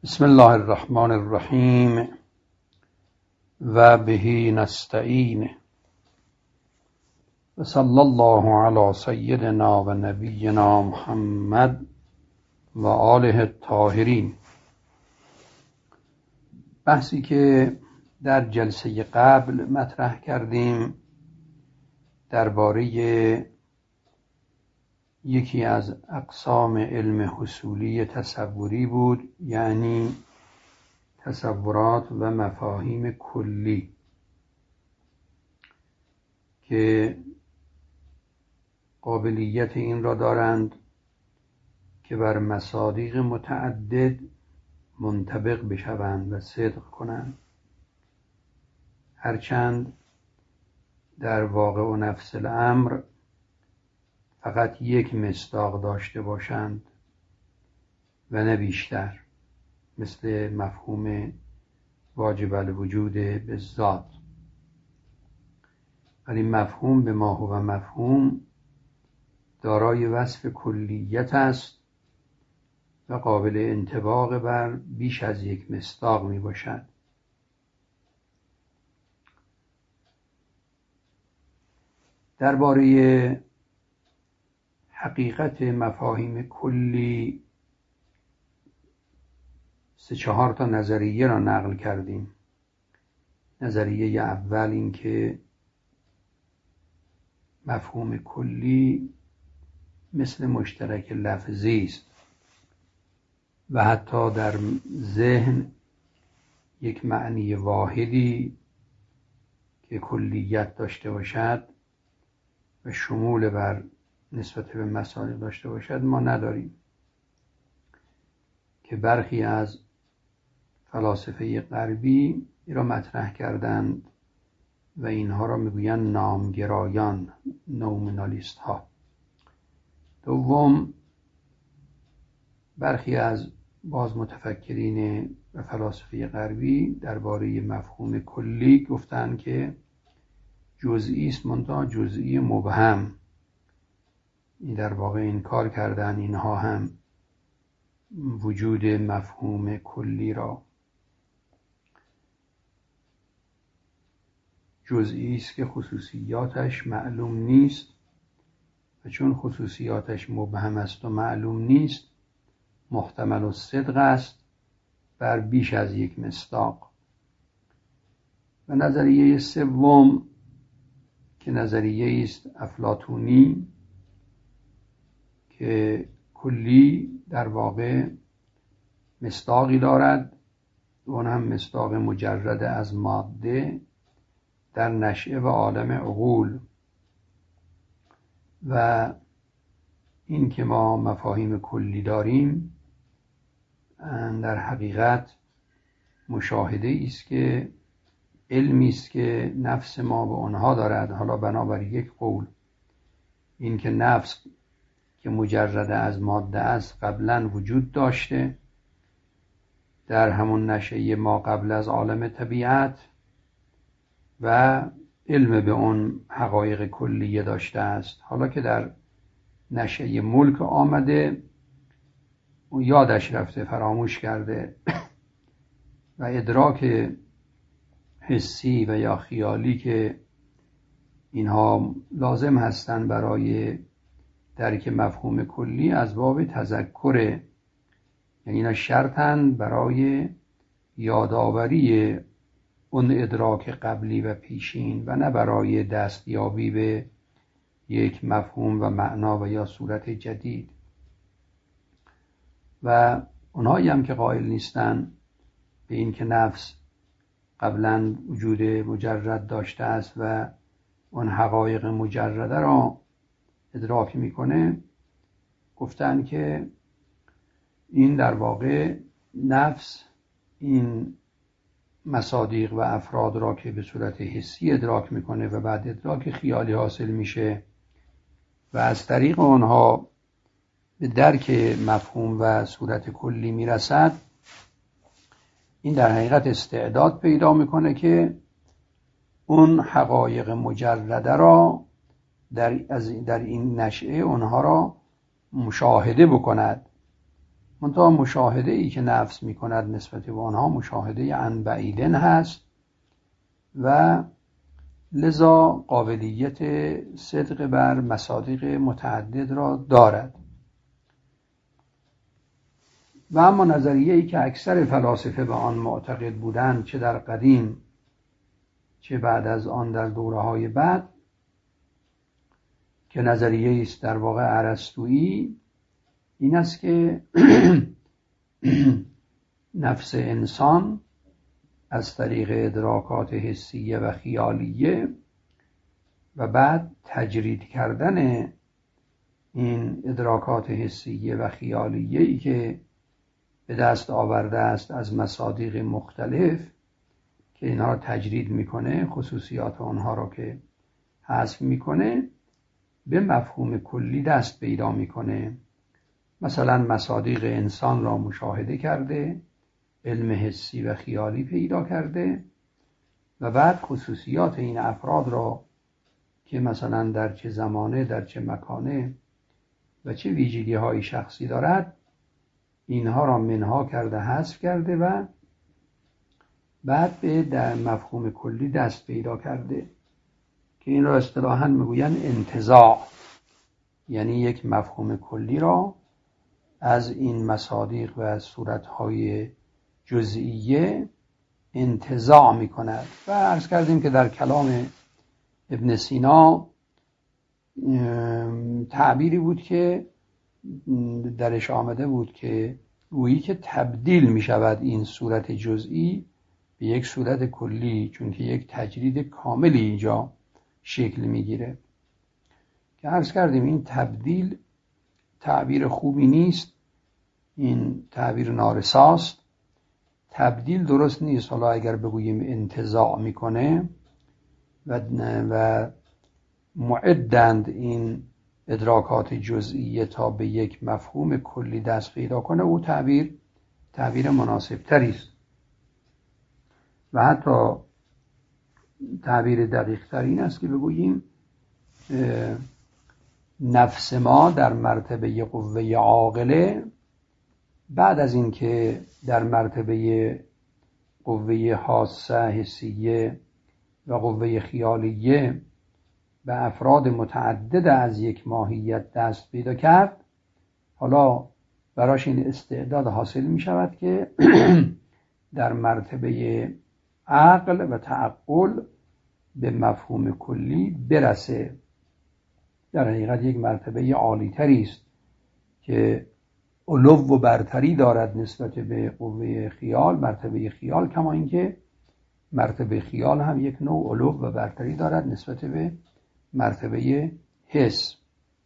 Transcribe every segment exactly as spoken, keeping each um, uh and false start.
بسم الله الرحمن الرحیم و به نستعین و صلی الله علی سیدنا و نبینا محمد و آله الطاهرین. بحثی که در جلسه قبل مطرح کردیم درباره یکی از اقسام علم حصولی تصوری بود، یعنی تصورات و مفاهیم کلی که قابلیت این را دارند که بر مصادیق متعدد منطبق بشوند و صدق کنند، هرچند در واقع و نفس الامر فقط یک مصداق داشته باشند و نه بیشتر، مثل مفهوم واجب الوجود بالذات. ولی مفهوم به ما هو مفهوم دارای وصف کلیت است و قابل انطباق بر بیش از یک مصداق می باشد. درباره حقیقت مفاهیم کلی سه چهار تا نظریه را نقل کردیم. نظریه اول این که مفهوم کلی مثل مشترک لفظی است و حتی در ذهن یک معنی واحدی که کلیت داشته باشد و شمول بر نسبت به مصادیق داشته باشد ما نداریم، که برخی از فلاسفه غربی این را مطرح کردند و اینها را میگویند نامگرایان، نومنالیست ها. دوم، برخی از باز متفکرین و فلاسفه غربی درباره مفهوم کلی گفتند که جزئی است، منتها جزئی مبهم. این در واقع انکار کردن اینها هم وجود مفهوم کلی را. جزئی است که خصوصیاتش معلوم نیست و چون خصوصیاتش مبهم است و معلوم نیست محتمل الصدق است بر بیش از یک مصداق. و نظریه سوم که نظریه است افلاطونی که کلی در واقع مصداقی دارد و اون هم مصداق مجرد از ماده در نشأه و عالم عقول، و این که ما مفاهیم کلی داریم در حقیقت مشاهده است که علمی است که نفس ما به آنها دارد. حالا بنابر یک قول این که نفس که مجرد از ماده است قبلا وجود داشته در همون نشأه ما قبل از عالم طبیعت و علم به اون حقایق کلیه داشته است. حالا که در نشأه ملک آمده و یادش رفته، فراموش کرده و ادراک حسی و یا خیالی که اینها لازم هستند برای درک مفهوم کلی از باب تذکر، یعنی اینا شرطن برای یادآوری اون ادراک قبلی و پیشین و نه برای دستیابی به یک مفهوم و معنا و یا صورت جدید. و اونهایی هم که قائل نیستن به این که نفس قبلا وجود مجرد داشته است و اون حقایق مجرده را ادراک میکنه، گفتن که این در واقع نفس این مصادیق و افراد را که به صورت حسی ادراک میکنه و بعد ادراک خیالی حاصل میشه و از طریق آنها به درک مفهوم و صورت کلی میرسد، این در حقیقت استعداد پیدا میکنه که اون حقایق مجرده را در, از در این نشأه اونها را مشاهده بکند منتها مشاهده ای که نفس می کند نسبت به آنها مشاهده عن بعیدن هست و لذا قابلیت صدق بر مصادیق متعدد را دارد. و اما نظریه ای که اکثر فلاسفه به آن معتقد بودند، چه در قدیم چه بعد از آن در دوره‌های بعد، که نظریه است در واقع ارسطویی، این است که نفس انسان از طریق ادراکات حسیه و خیالیه و بعد تجرید کردن این ادراکات حسیه و خیالیه ای که به دست آورده است از مصادیق مختلف که اینها را تجرید میکنه، خصوصیات آنها را که حذف میکنه، به مفهوم کلی دست پیدا میکنه. مثلا مصادیق انسان را مشاهده کرده، علم حسی و خیالی پیدا کرده و بعد خصوصیات این افراد را که مثلا در چه زمانه، در چه مکانه و چه ویژگی های شخصی دارد، اینها را منها کرده، حذف کرده و بعد به در مفهوم کلی دست پیدا کرده که این را اصطلاحاً میگویند انتزاع، یعنی یک مفهوم کلی را از این مصادیق و از صورتهای جزئیه انتزاع می کند. و عرض کردیم که در کلام ابن سینا تعبیری بود که درش آمده بود که گویی که تبدیل می شود این صورت جزئی به یک صورت کلی، چون که یک تجرید کاملی اینجا شکل می گیره. که عرض کردیم این تبدیل تعبیر خوبی نیست، این تعبیر نارساست. تبدیل درست نیست. حالا اگر بگوییم انتزاع میکنه و و معدند این ادراکات جزئیه تا به یک مفهوم کلی دست پیدا کنه، او تعبیر تعبیر مناسب تری است. و حتی تعبیر دقیق تر این است که بگوییم نفس ما در مرتبه قوه عاقله، بعد از این که در مرتبه قوه حاسه حسیه و قوه خیالیه به افراد متعدد از یک ماهیت دست پیدا کرد، حالا براش این استعداد حاصل می شود که در مرتبه عقل و تعقل به مفهوم کلی برسه. در حقیقت یک مرتبه عالی تری است که علو و برتری دارد نسبت به قوه خیال، مرتبه خیال، کما اینکه مرتبه خیال هم یک نوع علو و برتری دارد نسبت به مرتبه حس.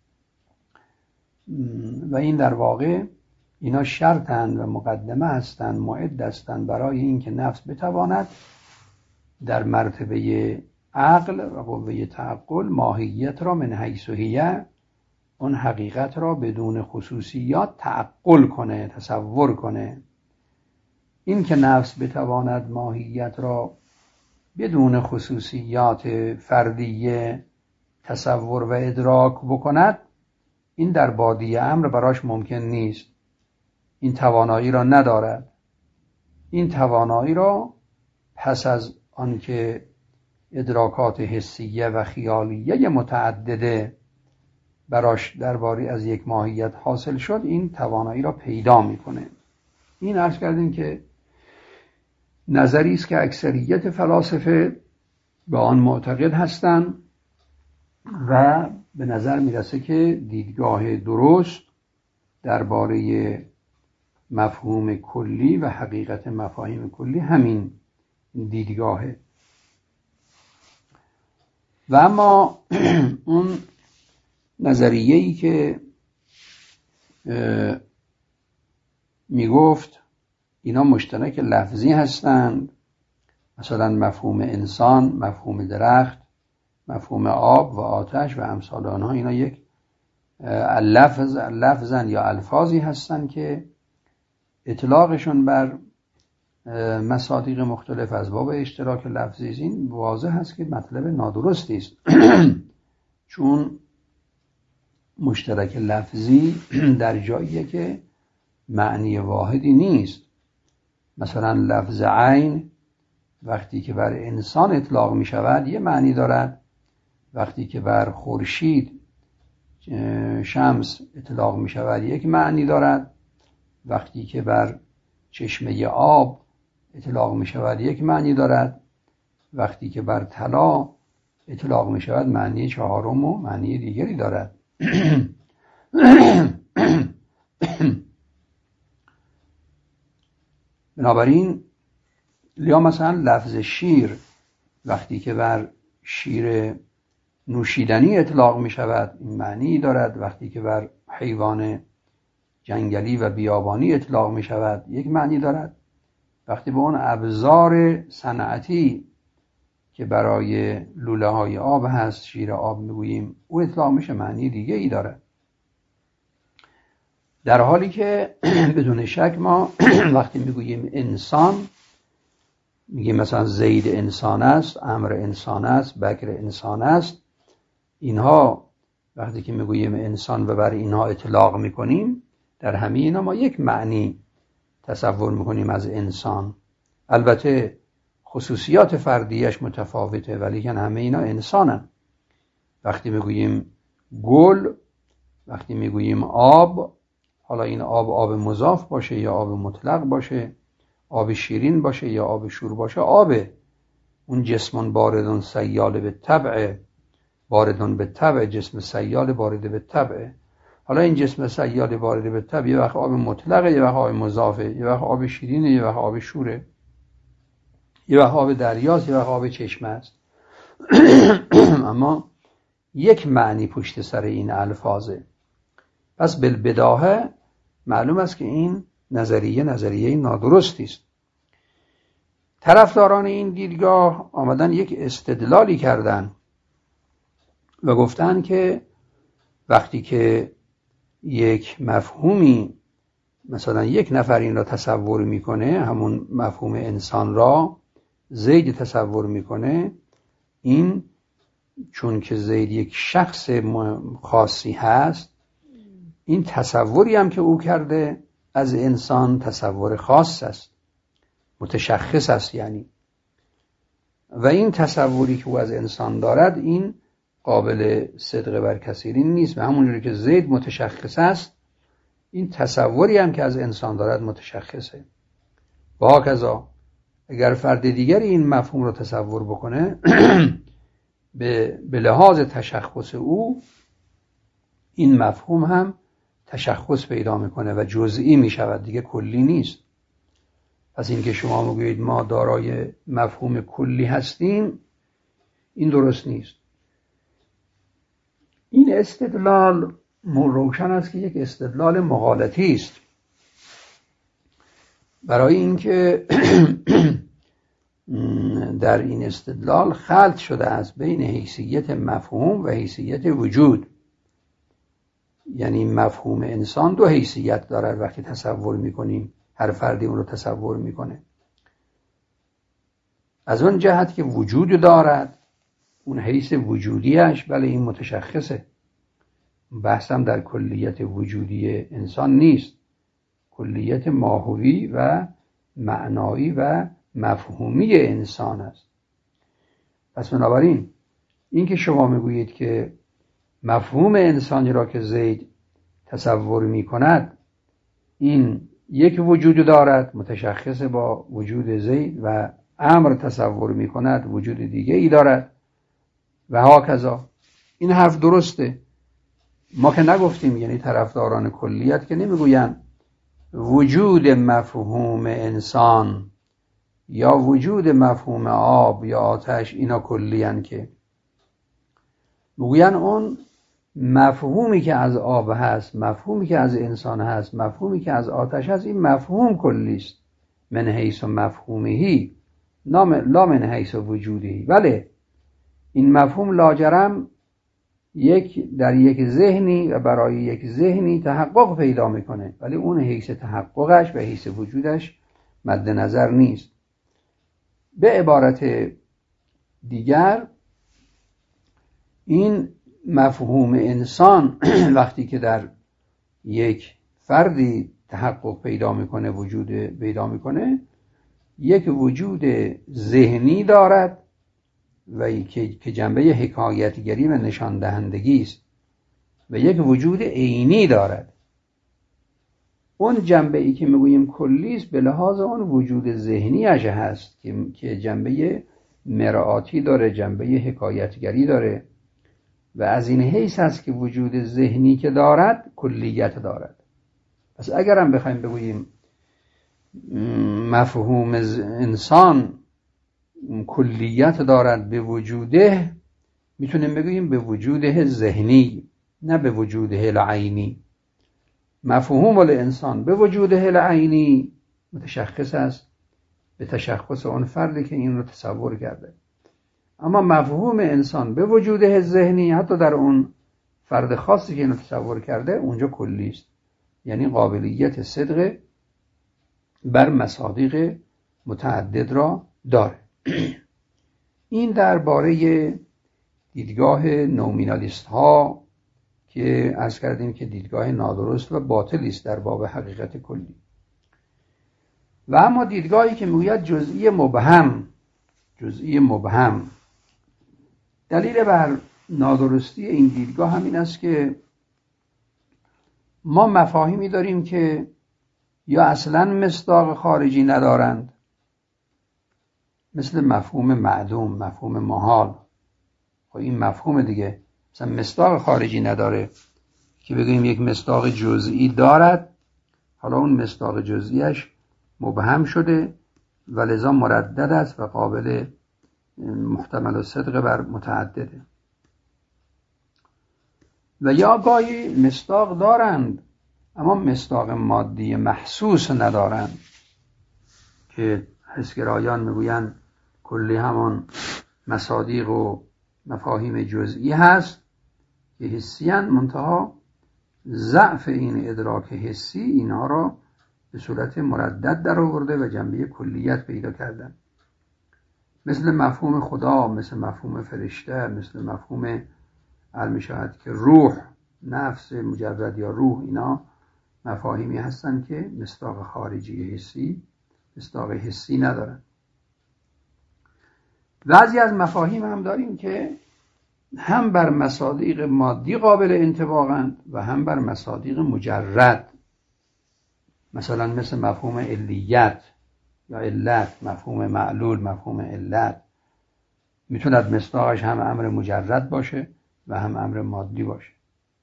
و این در واقع اینا شرطند و مقدمه هستند، معد هستند برای اینکه نفس بتواند در مرتبه عقل و قوه تعقل ماهیت را من حیث هی، اون حقیقت را بدون خصوصیات تعقل کنه، تصور کنه. این که نفس بتواند ماهیت را بدون خصوصیات فردیه تصور و ادراک بکند، این در بادیه امر براش ممکن نیست. این توانایی را ندارد. این توانایی را پس از آنکه ادراکات حسیه و خیالیه متعدده براش درباره از یک ماهیت حاصل شد، این توانایی را پیدا میکنه. این عرض کردیم که نظری است که اکثریت فلاسفه به آن معتقد هستند و به نظر میرسه که دیدگاه درست درباره مفهوم کلی و حقیقت مفاهیم کلی همین دیدگاهه. و اما اون نظریه‌ای که میگفت اینا مشترک لفظی هستند، مثلا مفهوم انسان، مفهوم درخت، مفهوم آب و آتش و امثال آنها، اینا یک لفظ لفظن یا الفاظی هستند که اطلاقشون بر مصادیق مختلف از باب اشتراک لفظی، این واضح هست که مطلب نادرستی است. چون مشترک لفظی در جاییه که معنی واحدی نیست. مثلا لفظ عین وقتی که بر انسان اطلاق می شود یه معنی دارد، وقتی که بر خورشید شمس اطلاق می شود یک معنی دارد، وقتی که بر چشمه آب اطلاق می شود یک معنی دارد، وقتی که بر طلا اطلاق می شود معنی چهارم و معنی دیگری دارد. بنابراین یا مثلا لفظ شیر وقتی که بر شیر نوشیدنی اطلاق می شود این معنی دارد، وقتی که بر حیوان جنگلی و بیابانی اطلاق می شود یک معنی دارد، وقتی به اون ابزار صنعتی که برای لوله های آب هست شیر آب میگوییم او اطلاق میشه معنی دیگه ای دارد. در حالی که بدون شک ما وقتی میگوییم انسان میگیم مثلا زید انسان است، عمرو انسان است، بکر انسان است، اینها وقتی که میگوییم انسان و بر اینها اطلاق میکنیم در همه اینا ما یک معنی تصور میکنیم از انسان. البته خصوصیات فردیش متفاوته ولی که همه اینا انسانن. وقتی میگوییم گل، وقتی میگوییم آب، حالا این آب آب مضاف باشه یا آب مطلق باشه، آب شیرین باشه یا آب شور باشه، آبه. اون جسم باردون سیال به طبع، باردون به طبع، جسم سیال بارده به طبع. حالا این جسم سیال بارده به طبع یه وقت آب مطلقه، یه وقت آب مضافه، یه وقت آب شیرینه، یه وقت آب شوره، یه وقت آب دریاست، یه وقت آب چشمه است. اما یک معنی پشت سر این الفاظه. پس بالبداهه معلوم است که این نظریه نظریه نادرستی است. طرفداران این دیدگاه آمدن یک استدلالی کردن و گفتن که وقتی که یک مفهومی مثلا یک نفر این را تصور میکنه، همون مفهوم انسان را زید تصور میکنه، این چون که زید یک شخص خاصی هست، این تصوری هم که او کرده از انسان تصور خاص است، متشخص است یعنی، و این تصوری که او از انسان دارد این قابل صدق بر کثیری نیست. و همونجوری که زید متشخص است این تصوری هم که از انسان دارد متشخصه. و هاکذا اگر فرد دیگری این مفهوم رو تصور بکنه به لحاظ تشخص او این مفهوم هم تشخص پیدا میکنه و جزئی میشود، دیگه کلی نیست. پس این که شما میگویید ما دارای مفهوم کلی هستیم این درست نیست. این استدلال روشن است که یک استدلال مغالطی است، برای اینکه در این استدلال خلط شده است بین حیثیت مفهوم و حیثیت وجود. یعنی مفهوم انسان دو حیثیت دارد وقتی تصور میکنیم، هر فردی اون رو تصور میکنه. از اون جهت که وجود دارد، اون حیث وجودیش بله این متشخصه. بحثم در کلیت وجودی انسان نیست، کلیت ماهوی و معنایی و مفهومی انسان است. پس بنابراین این که شما میگویید که مفهوم انسانی را که زید تصور می کند این یک وجود دارد متشخص با وجود زید و امر تصور می کند وجود دیگه ای دارد و هاکذا، این حرف درسته. ما که نگفتیم، یعنی طرفداران کلیت که نمیگویند وجود مفهوم انسان یا وجود مفهوم آب یا آتش اینا کلیان، که میگویند اون مفهومی که از آب هست، مفهومی که از انسان هست، مفهومی که از آتش هست، این مفهوم کلی است. من حیث مفهومهی لا من حیث وجودهی. بله این مفهوم لاجرم یک در یک ذهنی و برای یک ذهنی تحقق پیدا میکنه، ولی اون حیث تحققش و حیث وجودش مد نظر نیست. به عبارت دیگر این مفهوم انسان وقتی که در یک فردی تحقق پیدا میکنه، وجود پیدا میکنه، یک وجود ذهنی دارد و که جنبه حکایتگری و نشان دهندگی است و یک وجود عینی دارد. اون جنبه ای که میگوییم کلی است به لحاظ اون وجود ذهنیش هست که جنبه مرآتی داره، جنبه حکایتگری داره و از این حیث هست که وجود ذهنی که دارد کلیت دارد. پس اگرم بخوایم بگوییم مفهوم انسان کلیت دارد به وجوده، میتونیم بگوییم به وجوده ذهنی، نه به وجوده العینی. مفهوم الانسان به وجوده العینی متشخص است به تشخص اون فردی که این رو تصور کرده، اما مفهوم انسان به وجوده ذهنی حتی در اون فرد خاصی که این رو تصور کرده اونجا کلی است، یعنی قابلیت صدق بر مصادیق متعدد را داره. این درباره دیدگاه نومینالیست ها که عرض کردیم که دیدگاه نادرست و باطلی است در باب حقیقت کلی. و اما دیدگاهی که میگوید جزئی مبهم، جزئی مبهم، دلیل بر نادرستی این دیدگاه همین است که ما مفاهیمی داریم که یا اصلا مصداق خارجی ندارند، مثل مفهوم معدوم، مفهوم محال. خب این مفهوم دیگه مثلا مصداق خارجی نداره که بگوییم یک مصداق جزئی دارد، حالا اون مصداق جزئیش مبهم شده و لذا مردد است و قابل محتمل و صدق بر متعدده. و یا گاهی مصداق دارند اما مصداق مادی محسوس ندارند که حسگرایان میگویند کلی همان مصادیق و مفاهیم جزئی هست که حسیان، منتها ضعف این ادراک حسی اینها را به صورت مردد در آورده و جنبه کلیت پیدا کردن، مثل مفهوم خدا، مثل مفهوم فرشته، مثل مفهوم علم شاهد که روح، نفس مجرد یا روح، اینا مفاهیمی هستند که مصداق خارجی حسی، مصداق حسی ندارن. بعضی از مفاهیم هم داریم که هم بر مصادیق مادی قابل انطباقند و هم بر مصادیق مجرد، مثلا مثل مفهوم علیت یا علت، مفهوم معلول، مفهوم علت، میتوند مصداقش هم امر مجرد باشه و هم امر مادی باشه.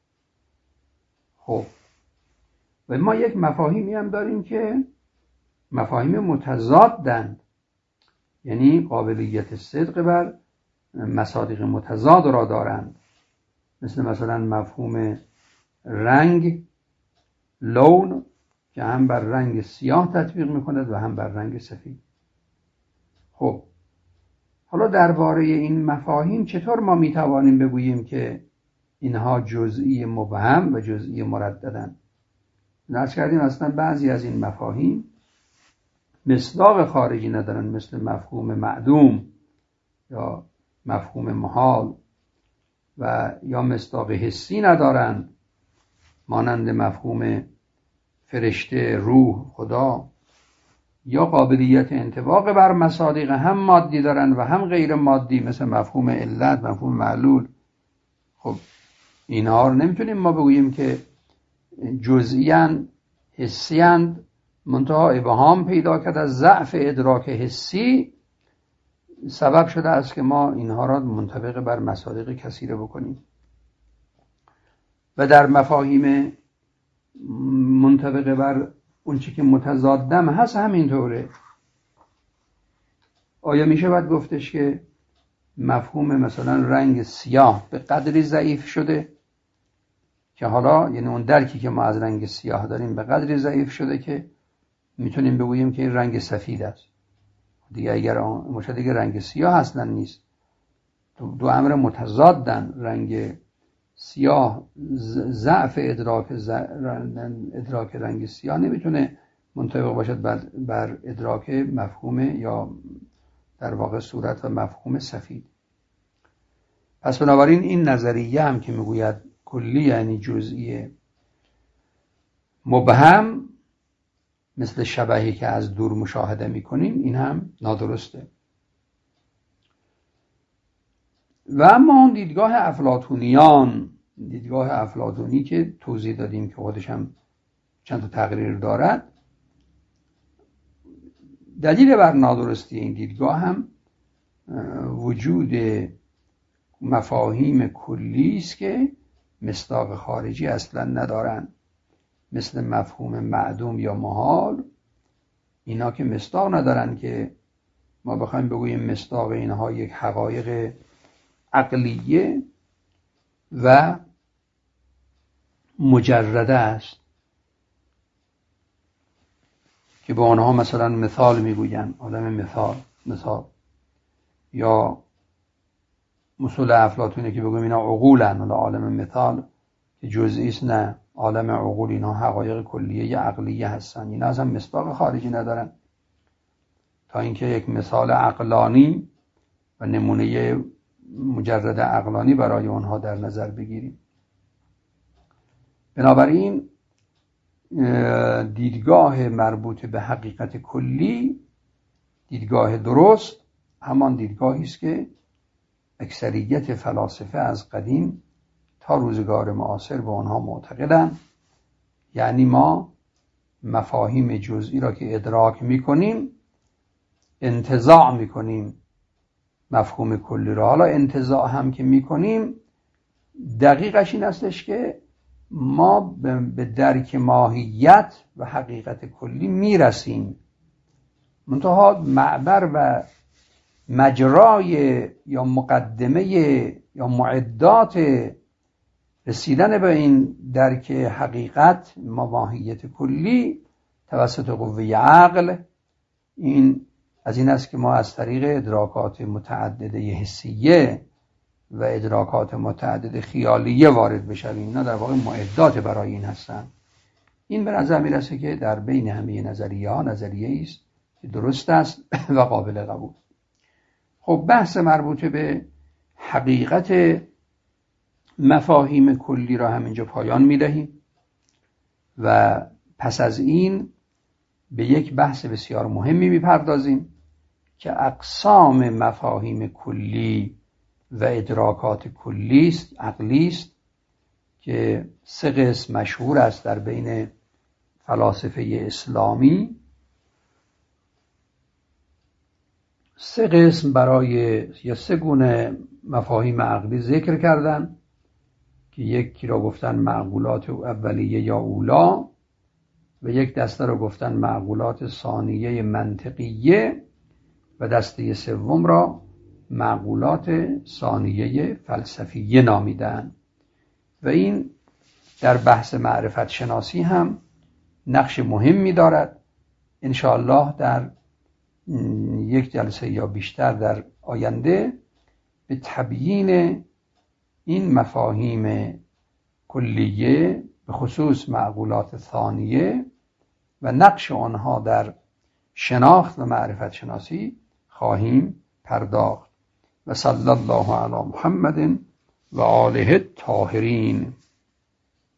خب و ما یک مفاهیمی هم داریم که مفاهیم متضادند، یعنی قابلیت صدق بر مصادیق متضاد را دارند، مثل مثلا مفهوم رنگ، لون، که هم بر رنگ سیاه تطبیق میکند و هم بر رنگ سفید. خب حالا درباره این مفاهیم چطور ما میتوانیم بگوییم که اینها جزئی مبهم و جزئی مرددند؟ نرس کردیم اصلا بعضی از این مفاهیم مصداق خارجی ندارن، مثل مفهوم معدوم یا مفهوم محال، و یا مصداق حسی ندارند مانند مفهوم فرشته، روح، خدا، یا قابلیت انطباق بر مصادیق هم مادی دارند و هم غیر مادی، مثل مفهوم علت، مفهوم معلول. خب اینها رو نمیتونیم ما بگوییم که جزئیاً حسیاً، منتها ابهام پیدا کرد از ضعف ادراک حسی سبب شده است که ما اینها را منطبق بر مصادیق کثیره بکنیم. و در مفاهیم منطبق بر اون چی که متضادم هست همینطوره. آیا میشه باید گفتش که مفهوم مثلا رنگ سیاه به قدری ضعیف شده که حالا، یعنی اون درکی که ما از رنگ سیاه داریم به قدری ضعیف شده که میتونیم بگوییم که این رنگ سفید است دیگه؟ اگر اون دیگه رنگ سیاه اصلا نیست، دو, دو امر متضادن. رنگ سیاه، ضعف ادراک ادراک رنگ سیاه نمیتونه منطبق باشد بر, بر ادراک مفهوم یا در واقع صورت و مفهوم سفید. پس بنابراین این نظریه هم که میگوید کلی یعنی جزئی مبهم، مثل شبحی که از دور مشاهده میکنیم، این هم نادرسته. و اما اون دیدگاه افلاطونیان، دیدگاه افلاطونی که توضیح دادیم که خودش هم چند تا تقریر دارد، دلیل بر نادرستی این دیدگاه هم وجود مفاهیم کلی است که مصداق خارجی اصلا ندارن، مثل مفهوم معدوم یا محال. اینا که مصداق ندارن که ما بخوایم بگوییم مصداق اینها یک حقایق عقلیه و مجرده است که به آنها مثلا مثال میگوین، عالم مثال مثال یا مسئول افلاطونه که بگویم اینا عقولن، ولی عالم مثال که جزئی است، نه، عالم عقول اینا حقایق کلیه عقلیه هستن. اینا اصلا مصداق خارجی ندارن تا اینکه یک مثال عقلانی و نمونه مجرد عقلانی برای اونها در نظر بگیریم. بنابراین دیدگاه مربوط به حقیقت کلی، دیدگاه درست، همان دیدگاهی است که اکثریت فلاسفه از قدیم تا روزگار معاصر به آنها معتقدند. یعنی ما مفاهیم جزئی را که ادراک میکنیم انتزاع میکنیم مفهوم کلی را. حالا انتزاع هم که میکنیم دقیقش این استش که ما به درک ماهیت و حقیقت کلی میرسیم، منتها معبر و مجرای یا مقدمه یا معدات رسیدن به این درک حقیقت ماهیت کلی توسط قوه عقل، این از این است که ما از طریق ادراکات متعدده حسیه و ادراکات متعدد خیالیه وارد بشویم. اینا در واقع معدات برای این هستن. این به نظر میرسه که در بین همه نظریه ها نظریه است که درست است و قابل قبول. خب بحث مربوط به حقیقت مفاهیم کلی را همینجا پایان میدهیم و پس از این به یک بحث بسیار مهمی میپردازیم که اقسام مفاهیم کلی و ادراکات کلی است، عقلی است، که سه قسم مشهور است در بین فلاسفه اسلامی. سه قسم برای یا سه گونه مفاهیم عقلی ذکر کردن که یکی را گفتن معقولات اولیه یا اولا و یک دسته را گفتن معقولات ثانیه منطقیه و دسته سوم را معقولات ثانیه فلسفیه نامیدن. و این در بحث معرفت شناسی هم نقش مهمی دارد. انشاءالله در یک جلسه یا بیشتر در آینده به تبیین این مفاهیم کلیه به خصوص معقولات ثانیه و نقش آنها در شناخت و معرفت شناسی خواهیم پرداخت. و صلی الله علی محمد و آله الطاهرین.